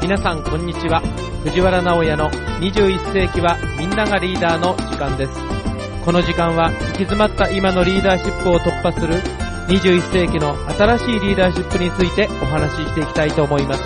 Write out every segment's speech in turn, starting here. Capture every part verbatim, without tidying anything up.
皆さんこんにちは。藤原直也のにじゅういっ世紀はみんながリーダーの時間です。この時間は行き詰まった今のリーダーシップを突破するにじゅういっ世紀の新しいリーダーシップについてお話ししていきたいと思います。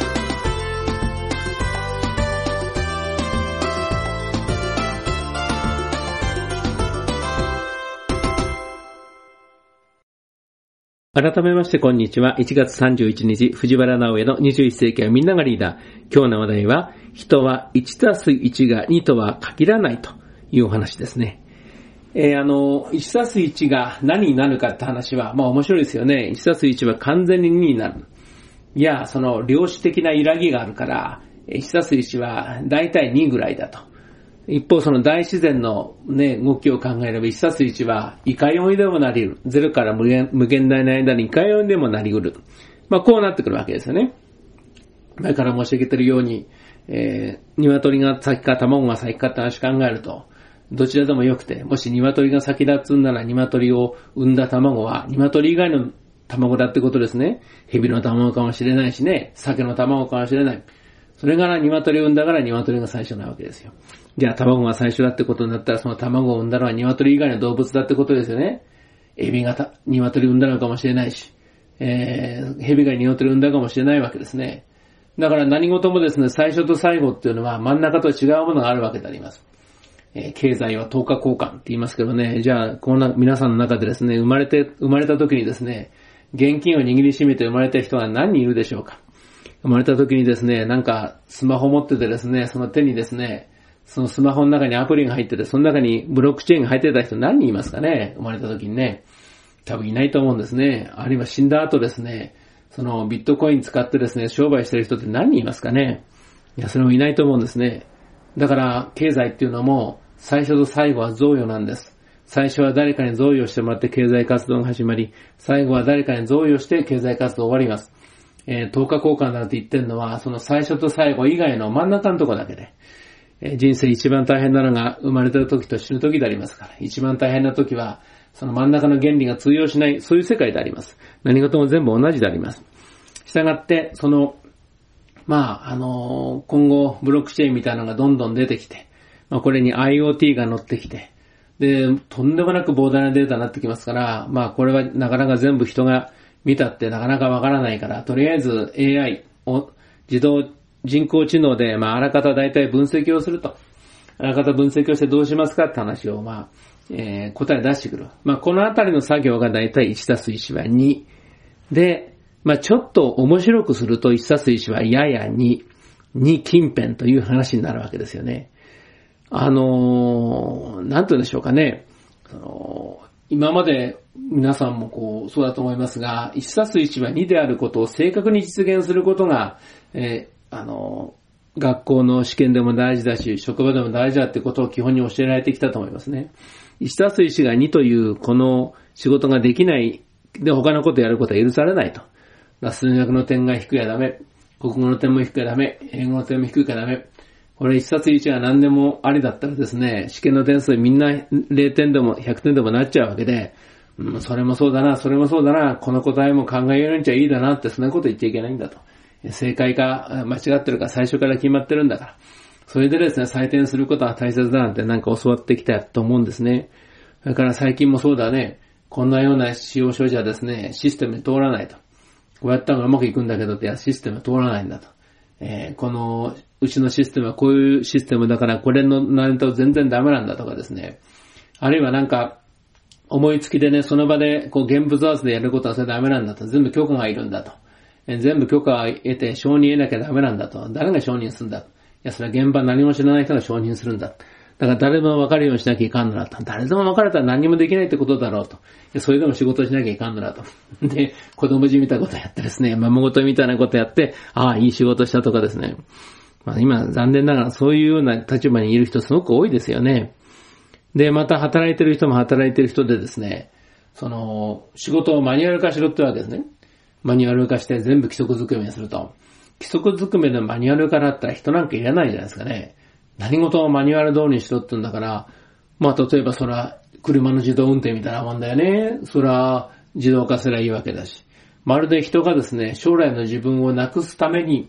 改めましてこんにちは。いちがつさんじゅういちにち、藤原直江のにじゅういっ世紀はみんながリーダー。今日の話題は、人は いちたすいち がにとは限らないというお話ですね。えー、あの、いちたすいちが何になるかって話は、まあ面白いですよね。いちたすいちは完全ににになる。いや、その量子的な揺らぎがあるから、いちたすいちはだいたいにぐらいだと。一方その大自然のね、動きを考えればいちたすいちはいかよんにでもなり得る。ゼロから無限、無限大の間にいかよんにでもなり得る。まあこうなってくるわけですよね。前から申し上げてるように、えー、鶏が先か卵が先かって話考えると、どちらでもよくて、もし鶏が先だっつんなら鶏を産んだ卵は鶏以外の卵だってことですね。蛇の卵かもしれないしね、鮭の卵かもしれない。それから鶏を産んだから鶏が最初なわけですよ。じゃあ卵が最初だってことになったらその卵を産んだのは鶏以外の動物だってことですよね。エビがた鶏を産んだのかもしれないし、えー、蛇が鶏を産んだかもしれないわけですね。だから何事もですね、最初と最後っていうのは真ん中と違うものがあるわけであります。えー、経済は等価交換って言いますけどね、じゃあこんな皆さんの中でですね、生まれて、生まれた時にですね、現金を握りしめて生まれた人は何人いるでしょうか。生まれた時にですね、なんかスマホ持っててですね、その手にですね、そのスマホの中にアプリが入ってて、その中にブロックチェーンが入ってた人何人いますかね、生まれた時にね。多分いないと思うんですね。あるいは死んだ後ですね、そのビットコイン使ってですね、商売してる人って何人いますかね。いや、それもいないと思うんですね。だから経済っていうのも最初と最後は贈与なんです。最初は誰かに贈与してもらって経済活動が始まり、最後は誰かに贈与して経済活動終わります。えー、等価交換なんて言ってるのは、その最初と最後以外の真ん中のところだけで、えー、人生一番大変なのが生まれた時と死ぬ時でありますから、一番大変な時は、その真ん中の原理が通用しない、そういう世界であります。何事も全部同じであります。したがって、その、まあ、あのー、今後、ブロックチェーンみたいなのがどんどん出てきて、まあ、これに IoT が乗ってきて、で、とんでもなく膨大なデータになってきますから、まあ、これはなかなか全部人が見たってなかなかわからないから、とりあえず エーアイ を自動人工知能で、まあ、あらかた大体分析をすると。あらかた分析をしてどうしますかって話を、まあ、えー、答え出してくる。まあ、このあたりの作業が大体いちたすいちはに。で、まあ、ちょっと面白くするといちたすいちはややに、に近辺という話になるわけですよね。あのー、なんと言うんでしょうかね。その今まで皆さんもこう、そうだと思いますが、いちたすいちはにであることを正確に実現することが、えー、あのー、学校の試験でも大事だし、職場でも大事だってことを基本に教えられてきたと思いますね。いちたすいちがにというこの仕事ができないで他のことをやることは許されないと。数学の点が低いはダメ。国語の点も低いはダメ。英語の点も低いからダメ。これいちたすいちが何でもありだったらですね、試験の点数みんなれいてんでもひゃくてんでもなっちゃうわけで、うん、それもそうだな、それもそうだな、この答えも考えようにちゃいいだなってそんなこと言っちゃいけないんだと。正解か間違ってるか最初から決まってるんだから。それでですね、採点することは大切だなんてなんか教わってきたと思うんですね。それから最近もそうだね、こんなような使用書じゃですね、システムに通らないと。こうやったらうまくいくんだけどって、いや、システム通らないんだと。えー、この、うちのシステムはこういうシステムだから、これのなんと全然ダメなんだとかですね。あるいはなんか、思いつきでね、その場で、こう、現物合わせでやることはそれダメなんだと。全部許可がいるんだと。えー、全部許可を得て承認得なきゃダメなんだと。誰が承認するんだと。いや、それは現場何も知らない人が承認するんだ。だから誰でも分かるようにしなきゃいかんのだと。誰でも分かれたら何もできないってことだろうと。それでも仕事しなきゃいかんのだと。で、子供じみたことやってですね、孫ごとみたいなことやって、ああ、いい仕事したとかですね。まあ今、残念ながらそういうような立場にいる人すごく多いですよね。で、また働いてる人も働いてる人でですね、その、仕事をマニュアル化しろってわけですね。マニュアル化して全部規則づくめにすると。規則づくめのマニュアル化だったら人なんかいらないじゃないですかね。何事もマニュアル通りにしろって言うんだから、まあ例えばそら、車の自動運転みたいなもんだよね。そら、自動化すればいいわけだし。まるで人がですね、将来の自分をなくすために、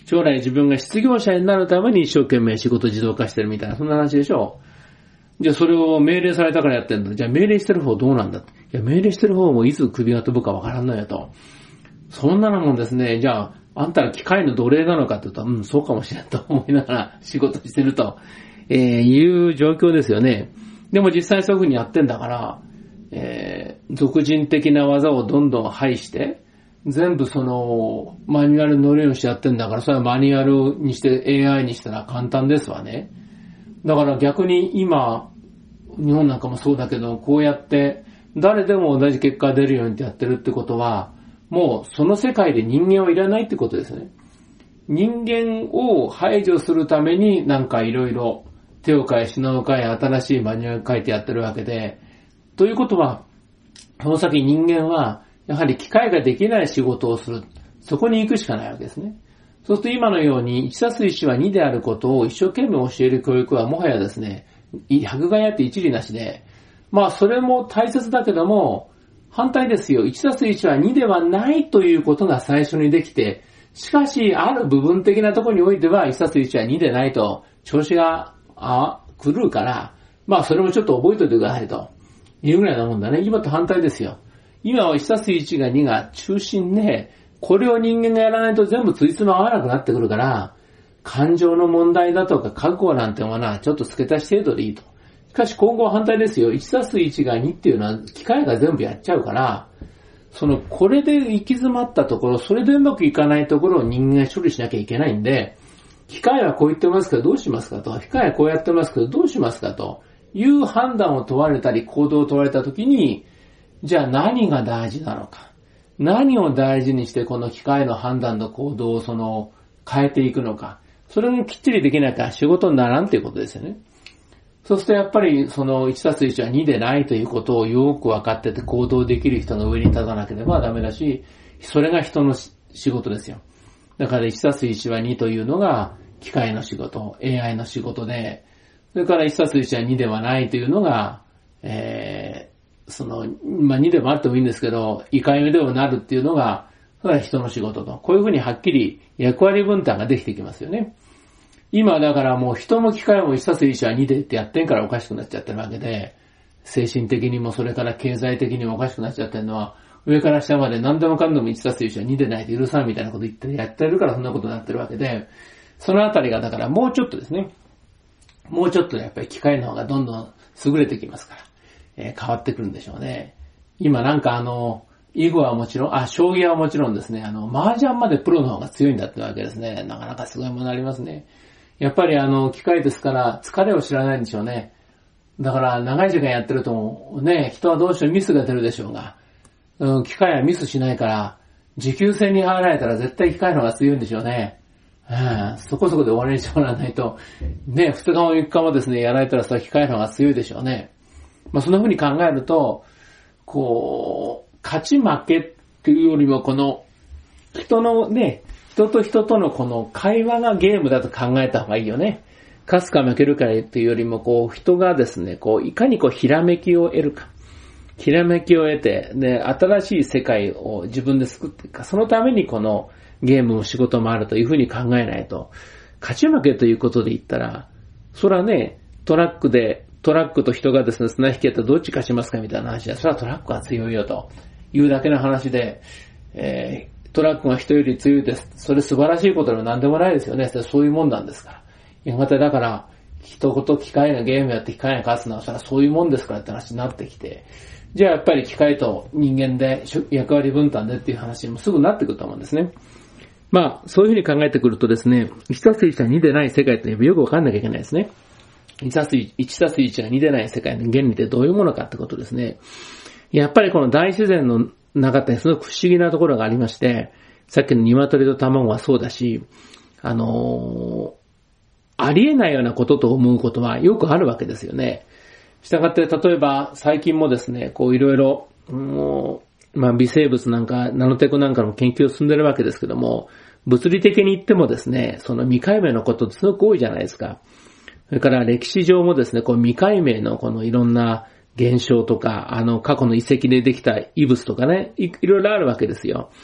将来自分が失業者になるために一生懸命仕事自動化してるみたいな、そんな話でしょ。じゃあそれを命令されたからやってんだ。じゃあ命令してる方どうなんだ。いや命令してる方もいつ首が飛ぶかわからんのよと。そんなのもんですね。じゃああんたら機械の奴隷なのかって言うと、うん、そうかもしれんと思いながら仕事してると、えー、いう状況ですよね。でも実際そういう風にやってんだから、えー、俗人的な技をどんどん排して、全部その、マニュアル乗るようにしてやってんだから、それはマニュアルにして エーアイ にしたら簡単ですわね。だから逆に今、日本なんかもそうだけど、こうやって誰でも同じ結果が出るようにやってるってことは、もうその世界で人間はいらないってことですね。人間を排除するためになんかいろいろ手を変え品を変え新しいマニュアル書いてやってるわけで、ということは、この先人間はやはり機械ができない仕事をする。そこに行くしかないわけですね。そうすると今のようにいちたすいちはにであることを一生懸命教える教育はもはやですね、百害あって一理なしで、まあそれも大切だけども、反対ですよ。いちたすいちはにではないということが最初にできて、しかしある部分的なところにおいてはいちたすいちはにでないと調子があ狂うから、まあそれもちょっと覚えておいてくださいというぐらいなもんだね。今と反対ですよ。今はいちたすいちがにが中心で、これを人間がやらないと全部ついつま合わなくなってくるから、感情の問題だとか覚悟なんてものはちょっと付け足し程度でいいと。しかし今後は反対ですよ。いちたすいちがにっていうのは機械が全部やっちゃうから、そのこれで行き詰まったところ、それでうまくいかないところを人間が処理しなきゃいけないんで、機械はこう言ってますけどどうしますかと、機械はこうやってますけどどうしますかという判断を問われたり行動を問われたときに、じゃあ何が大事なのか。何を大事にしてこの機械の判断と行動をその変えていくのか。それがきっちりできなきゃ仕事にならんということですよね。そうするとやっぱりそのいちたすいちはにでないということをよく分かってて行動できる人の上に立たなければダメだし、それが人の仕事ですよ。だからいちたすいちはにというのが機械の仕事、エーアイ の仕事で、それからいちたすいちはにではないというのが、えー、その、まあ、にでもあってもいいんですけど、いかようでもなるっていうのが、それは人の仕事と。こういうふうにはっきり役割分担ができてきますよね。今だからもう人も機械もいちたすいちはにでってやってんからおかしくなっちゃってるわけで、精神的にもそれから経済的にもおかしくなっちゃってるのは、上から下まで何でもかんでもいちたすいちはにでないと許さんみたいなこと言ってやってるからそんなことになってるわけで、そのあたりがだからもうちょっとですね、もうちょっとやっぱり機械の方がどんどん優れてきますから、えー、変わってくるんでしょうね。今なんかあの、囲碁はもちろん、あ、将棋はもちろんですね、あの、麻雀までプロの方が強いんだってわけですね。なかなかすごいものありますね。やっぱりあの、機械ですから疲れを知らないんでしょうね。だから長い時間やってるとね、人はどうしてもミスが出るでしょうが、うん、機械はミスしないから、持久戦に入られたら絶対機械の方が強いんでしょうね。うん、そこそこで終わりにしてもらわないと、ね、二日も三日もですね、やられたらさ、機械の方が強いでしょうね。まあそんな風に考えると、こう、勝ち負けっていうよりもこの、人のね、人と人とのこの会話がゲームだと考えた方がいいよね。勝つか負けるかっていうよりも、こう、人がですね、こう、いかにこう、ひらめきを得るか。ひらめきを得て、で、新しい世界を自分で作っていくか。そのためにこのゲームも仕事もあるというふうに考えないと、勝ち負けということで言ったら、それはね、トラックで、トラックと人がですね、綱引きやったらどっち勝ちますかみたいな話で、それはトラックが強いよというだけの話で、えー、トラックが人より強いです。それ素晴らしいことでも何でもないですよね。そういうもんなんですから。やがてだから、人と機械がゲームやって機械が勝つのは、それはそういうもんですからって話になってきて、じゃあやっぱり機械と人間で役割分担でっていう話にもすぐなってくると思うんですね。まあ、そういうふうに考えてくるとですね、いちたすいちはにでない世界ってよくわかんなきゃいけないですね。いちたすいちがにでない世界の原理ってどういうものかってことですね。やっぱりこの大自然の中ってすごく不思議なところがありまして、さっきの鶏と卵はそうだし、あのー、ありえないようなことと思うことはよくあるわけですよね。したがって、例えば最近もですね、こういろいろ、もう、まあ微生物なんか、ナノテクなんかの研究を進んでるわけですけども、物理的に言ってもですね、その未解明のことってすごく多いじゃないですか。それから歴史上もですね、こう未解明のこのいろんな現象とか、あの過去の遺跡でできた遺物とかね、い、いろいろあるわけですよ。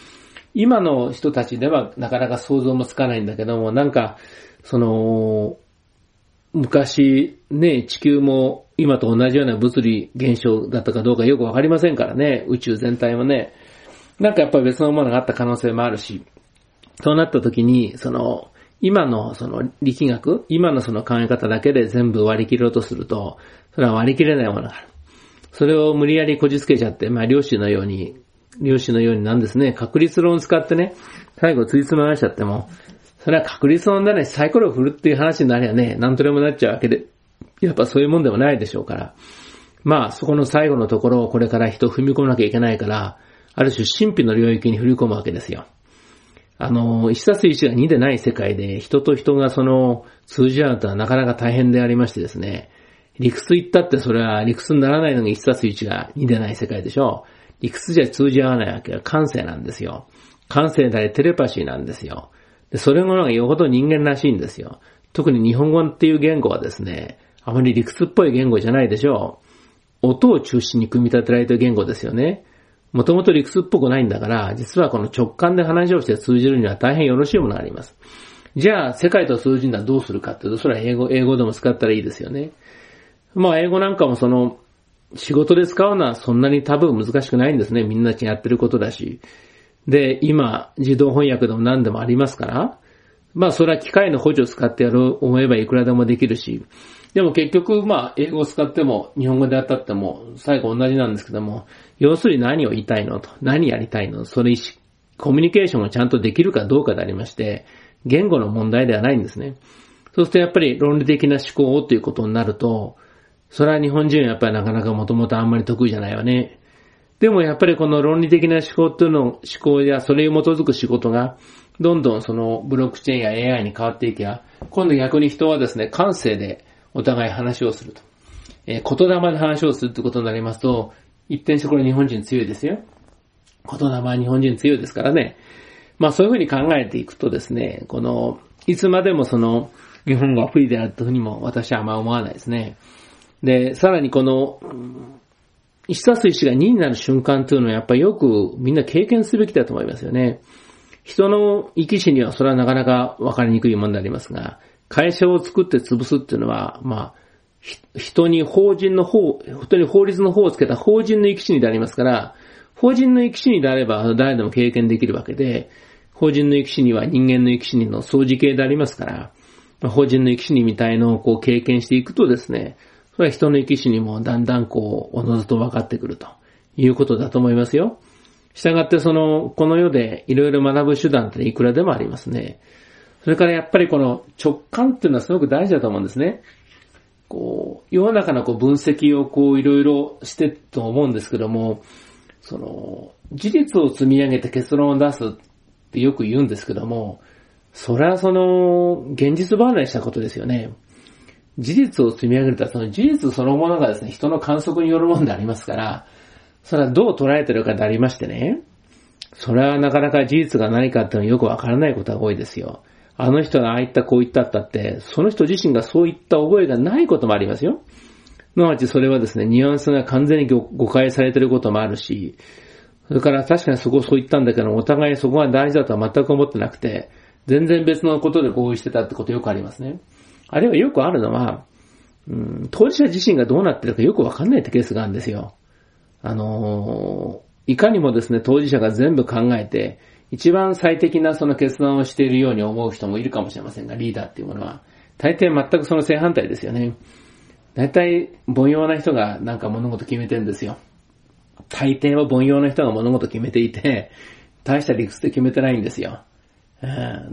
今の人たちではなかなか想像もつかないんだけども、なんか、その、昔ね、地球も今と同じような物理現象だったかどうかよくわかりませんからね、宇宙全体もね。なんかやっぱり別のものがあった可能性もあるし、そうなった時に、その、今のその力学、今のその考え方だけで全部割り切ろうとすると、それは割り切れないものがある。それを無理やりこじつけちゃって、まあ量子のように、量子のようになんですね、確率論を使ってね、最後ついつまがしちゃっても、それは確率論だね、サイコロを振るっていう話になりゃね、なんとでもなっちゃうわけで、やっぱそういうもんでもないでしょうから。まあそこの最後のところをこれから人を踏み込まなきゃいけないから、ある種神秘の領域に振り込むわけですよ。あの、いちたすいちがにでない世界で人と人がその通じ合うとはなかなか大変でありましてですね、理屈言ったってそれは理屈にならないのがいちたすいちがにでない世界でしょ。理屈じゃ通じ合わないわけは感性なんですよ。感性でありテレパシーなんですよ。で、それものがよほど人間らしいんですよ。特に日本語っていう言語はですね、あまり理屈っぽい言語じゃないでしょう。音を中心に組み立てられた言語ですよね。もともと理屈っぽくないんだから、実はこの直感で話をして通じるには大変よろしいものがあります。じゃあ、世界と通じるのはどうするかっていうと、それは英語、英語でも使ったらいいですよね。まあ、英語なんかもその、仕事で使うのはそんなに多分難しくないんですね。みんなやってることだし。で、今、自動翻訳でも何でもありますから、まあ、それは機械の補助を使ってやろう思えばいくらでもできるし、でも結局、まあ、英語を使っても、日本語であったっても、最後同じなんですけども、要するに何を言いたいのと、何やりたいの、それ、コミュニケーションがちゃんとできるかどうかでありまして、言語の問題ではないんですね。そうするとやっぱり論理的な思考をということになると、それは日本人はやっぱりなかなかもともとあんまり得意じゃないわね。でもやっぱりこの論理的な思考っていうの、思考やそれに基づく仕事が、どんどんそのブロックチェーンや エーアイ に変わっていけば、今度逆に人はですね、感性でお互い話をすると。えー、言霊で話をするってことになりますと、一転してこれ日本人強いですよ。言霊は日本人強いですからね。まあそういうふうに考えていくとですね、この、いつまでもその、日本語は不利であるというふうにも私はあんま思わないですね。で、さらにこの、いちたすいちがにになる瞬間というのはやっぱりよくみんな経験すべきだと思いますよね。人の生き死にはそれはなかなか分かりにくいものでありますが、会社を作って潰すっていうのは、まあ、人に法人の方、人に法律の方をつけた法人の生き死にでありますから、法人の生き死にであれば誰でも経験できるわけで、法人の生き死には人間の生き死にの相似形でありますから、まあ、法人の生き死にみたいのをこう経験していくとですね、それは人の生き死にもだんだんこう、おのずと分かってくるということだと思いますよ。したがってその、この世でいろいろ学ぶ手段っていくらでもありますね。それからやっぱりこの直感っていうのはすごく大事だと思うんですね。こう、世の中のこう分析をこういろいろしてと思うんですけども、その、事実を積み上げて結論を出すってよく言うんですけども、それはその、現実離れしたことですよね。事実を積み上げるとはその事実そのものがですね、人の観測によるものでありますから、それはどう捉えてるかでありましてね、それはなかなか事実が何かっていうのはよくわからないことが多いですよ。あの人がああ言ったこう言ったったって、その人自身がそういった覚えがないこともありますよ。すなわちそれはですね、ニュアンスが完全に誤解されていることもあるし、それから確かにそこをそう言ったんだけど、お互いそこが大事だとは全く思ってなくて、全然別のことで合意してたってことよくありますね。あるいはよくあるのは、うん、当事者自身がどうなってるかよくわかんないってケースがあるんですよ。あのー、いかにもですね、当事者が全部考えて、一番最適なその決断をしているように思う人もいるかもしれませんが、リーダーっていうものは、大抵全くその正反対ですよね。大体、凡庸な人がなんか物事決めてるんですよ。大抵は凡庸な人が物事決めていて、大した理屈で決めてないんですよ。うん、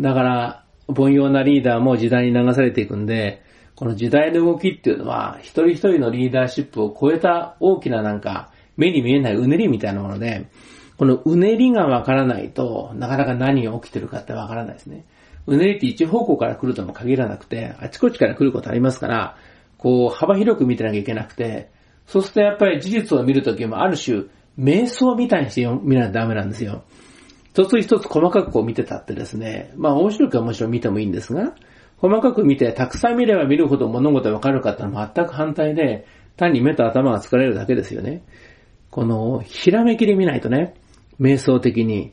だから、凡庸なリーダーも時代に流されていくんで、この時代の動きっていうのは、一人一人のリーダーシップを超えた大きななんか、目に見えないうねりみたいなもので、このうねりがわからないと、なかなか何が起きてるかってわからないですね。うねりって一方向から来るとも限らなくて、あちこちから来ることありますから、こう、幅広く見てなきゃいけなくて、そうするとやっぱり事実を見るときもある種、瞑想みたいにして見ないとダメなんですよ。一つ一つ細かくこう見てたってですね、まあ面白くはもちろん見てもいいんですが、細かく見てたくさん見れば見るほど物事がわかるかってのは全く反対で、単に目と頭が疲れるだけですよね。この、ひらめきで見ないとね、瞑想的に、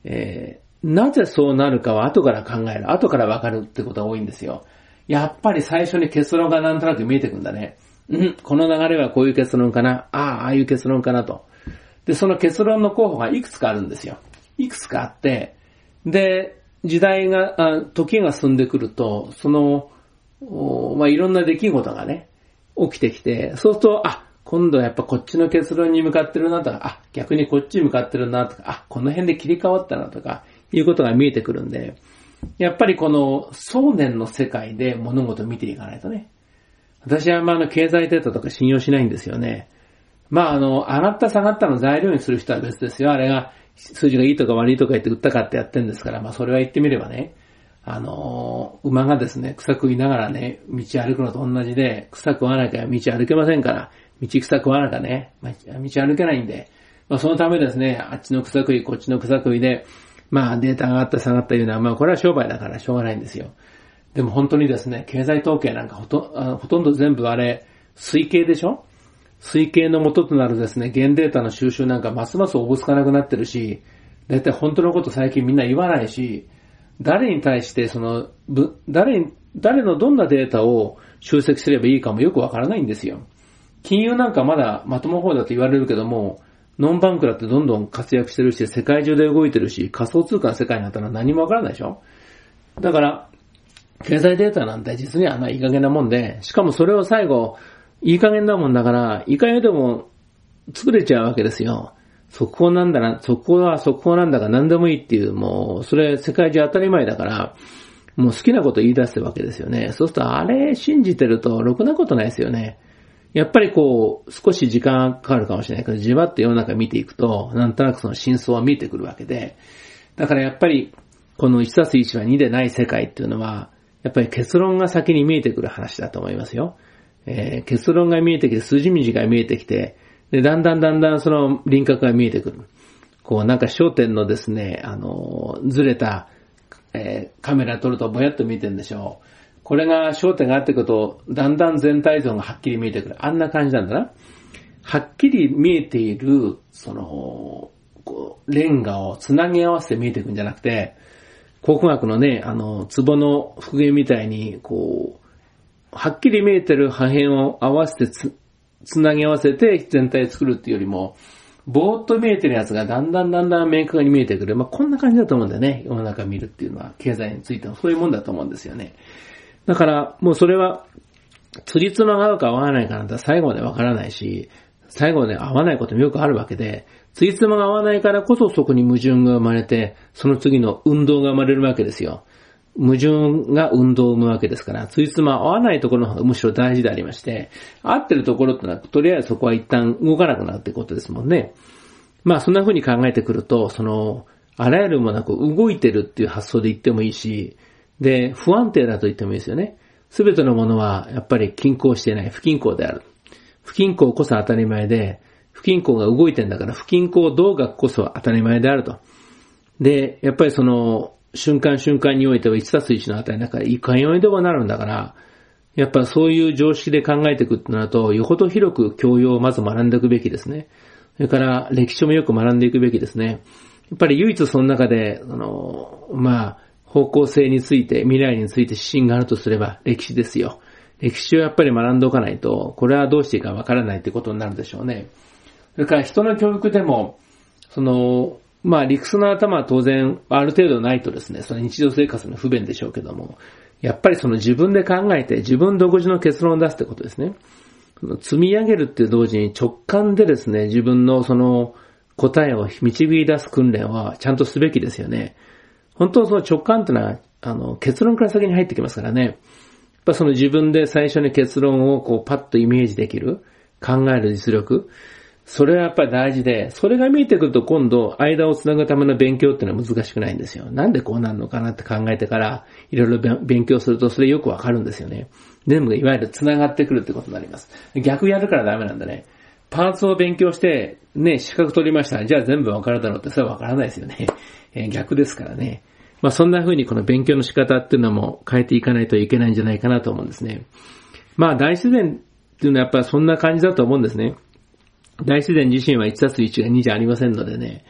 えー、なぜそうなるかは後から考える、後からわかるってことが多いんですよ。やっぱり最初に結論がなんとなく見えてくるんだね。うん、この流れはこういう結論かな、ああ、ああいう結論かなと。で、その結論の候補がいくつかあるんですよ。いくつかあって、で、時代が、あ時が進んでくると、その、まあ、いろんな出来事がね、起きてきて、そうすると、あ、今度はやっぱこっちの結論に向かってるなとか、あ、逆にこっちに向かってるなとか、あ、この辺で切り替わったなとか、いうことが見えてくるんで、やっぱりこの想念の世界で物事を見ていかないとね。私はまああの経済データとか信用しないんですよね。まああの、上がった下がったの材料にする人は別ですよ。あれが数字がいいとか悪いとか言って売ったかってやってるんですから、まあそれは言ってみればね、あの、馬がですね、草食いながらね、道歩くのと同じで、草食わなきゃ道歩けませんから、道草食わなきゃね、道歩けないんで、まあそのためですね、あっちの草食い、こっちの草食いで、まあデータが上がった下がったいうのは、まあこれは商売だからしょうがないんですよ。でも本当にですね、経済統計なんかほと、あほとんど全部あれ、推計でしょ？推計の元となるですね、現データの収集なんかますますおぼつかなくなってるし、だいたい本当のこと最近みんな言わないし、誰に対してその、誰に、誰のどんなデータを集積すればいいかもよくわからないんですよ。金融なんかまだまとも方だと言われるけども、ノンバンクだってどんどん活躍してるし、世界中で動いてるし、仮想通貨の世界になったら何もわからないでしょ。だから、経済データなんて実にあんないい加減なもんで、しかもそれを最後、いい加減なもんだから、いい加減でも作れちゃうわけですよ。速報なんだな、速報は速報なんだか何でもいいっていう、もう、それ世界中当たり前だから、もう好きなこと言い出すわけですよね。そうするとあれ信じてるとろくなことないですよね。やっぱりこう、少し時間かかるかもしれないけど、じわって世の中見ていくと、なんとなくその真相は見えてくるわけで、だからやっぱり、このいちたすいちはにでない世界っていうのは、やっぱり結論が先に見えてくる話だと思いますよ。えー、結論が見えてきて、数字道が見えてきて、で、だんだんだんだんその輪郭が見えてくる。こうなんか焦点のですね、あの、ずれた、えー、カメラ撮るとぼやっと見てるんでしょう。これが焦点があってくると、だんだん全体像がはっきり見えてくる。あんな感じなんだな。はっきり見えている、その、こう、レンガをつなぎ合わせて見えていくんじゃなくて、考古学のね、あの、壺の復元みたいに、こう、はっきり見えてる破片を合わせてつ、つなぎ合わせて全体作るっていうよりも、ぼーっと見えてるやつがだんだんだんだん明確に見えてくる。まあ、こんな感じだと思うんだよね。世の中見るっていうのは、経済についてもそういうもんだと思うんですよね。だから、もうそれは、釣りつまが合うか合わないかなんて最後までわからないし、最後まで合わないこともよくあるわけで、釣りつまが合わないからこそそこに矛盾が生まれて、その次の運動が生まれるわけですよ。矛盾が運動を生むわけですから、ついつま合わないところの方がむしろ大事でありまして、合ってるところってのは、とりあえずそこは一旦動かなくなるってことですもんね。まあそんな風に考えてくると、その、あらゆるものがこう動いてるっていう発想で言ってもいいし、で、不安定だと言ってもいいですよね。すべてのものはやっぱり均衡していない、不均衡である。不均衡こそ当たり前で、不均衡が動いてんだから不均衡動学こそ当たり前であると。で、やっぱりその、瞬間瞬間においてはいちたすいちの値だからいかようにでもなるんだから、やっぱそういう常識で考えていくってなると、よほど広く教養をまず学んでいくべきですね。それから歴史もよく学んでいくべきですね。やっぱり唯一その中で、あの、まあ、方向性について、未来について指針があるとすれば歴史ですよ。歴史をやっぱり学んでおかないと、これはどうしていいかわからないってことになるでしょうね。それから人の教育でも、その、まあ理屈の頭は当然ある程度ないとですね、その日常生活の不便でしょうけども、やっぱりその自分で考えて自分独自の結論を出すってことですね。積み上げるって同時に直感でですね、自分のその答えを導き出す訓練はちゃんとすべきですよね。本当その直感ってのは、あの、結論から先に入ってきますからね。やっぱその自分で最初に結論をこうパッとイメージできる、考える実力、それはやっぱり大事で、それが見えてくると今度間をつなぐための勉強っていうのは難しくないんですよ。なんでこうなるのかなって考えてからいろいろ勉強するとそれよくわかるんですよね。全部いわゆるつながってくるってことになります。逆やるからダメなんだね。パーツを勉強してね、資格取りました。じゃあ全部わかるだろうってそれはわからないですよね。えー、逆ですからね。まあそんな風にこの勉強の仕方っていうのも変えていかないといけないんじゃないかなと思うんですね。まあ大自然っていうのはやっぱりそんな感じだと思うんですね。大自然自身はいちたすいちがにじゃありませんのでね、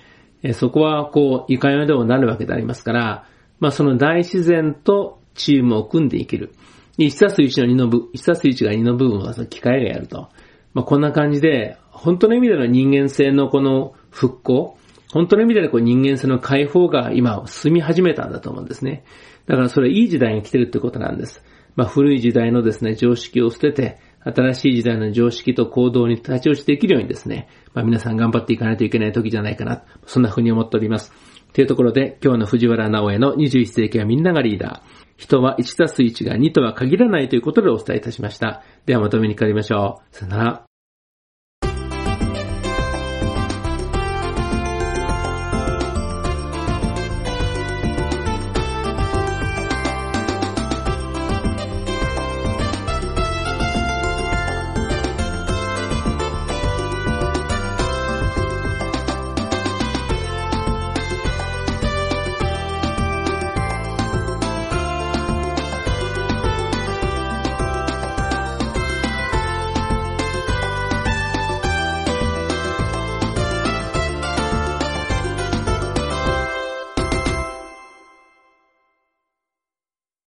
えそこはこう、いかようでもなるわけでありますから、まあその大自然とチームを組んでいける。いちたすいちのにの部、いちたすいちがにの部分はその機械がやると。まあこんな感じで、本当の意味での人間性のこの復興、本当の意味でのこう人間性の解放が今進み始めたんだと思うんですね。だからそれはいい時代に来てるってことなんです。まあ古い時代のですね、常識を捨てて、新しい時代の常識と行動に立ち落ちていけるようにですね、まあ皆さん頑張っていかないといけない時じゃないかな、そんな風に思っております。というところで、今日の藤原直江のにじゅういっ世紀はみんながリーダー。人はいちたすいちがにとは限らないということでお伝えいたしました。ではまたお目にかかりましょう。さよなら。